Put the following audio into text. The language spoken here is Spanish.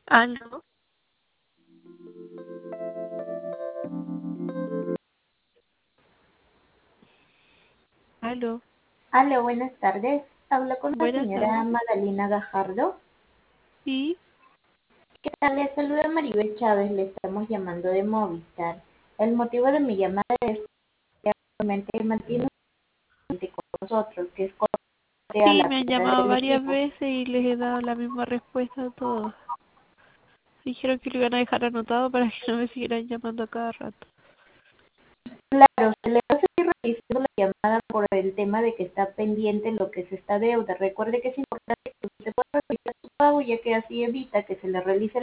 Aló, aló, Aló, buenas tardes. Hablo con la buenas señora tardes. Magdalena Gajardo. Sí, ¿Qué tal? Le saluda Maribel Chávez, le estamos llamando de Movistar. El motivo de mi llamada es que actualmente mantiene un cliente con nosotros, que es corte a sí, la me han compra llamado del varias equipo. veces y les he dado la misma respuesta a todos. Dijeron que lo iban a dejar anotado para que no me siguieran llamando a cada rato. Claro, se le va a seguir realizando la llamada por el tema de que está pendiente lo que es esta deuda. Recuerde que es importante que usted pueda realizar su pago, ya que así evita que se le realice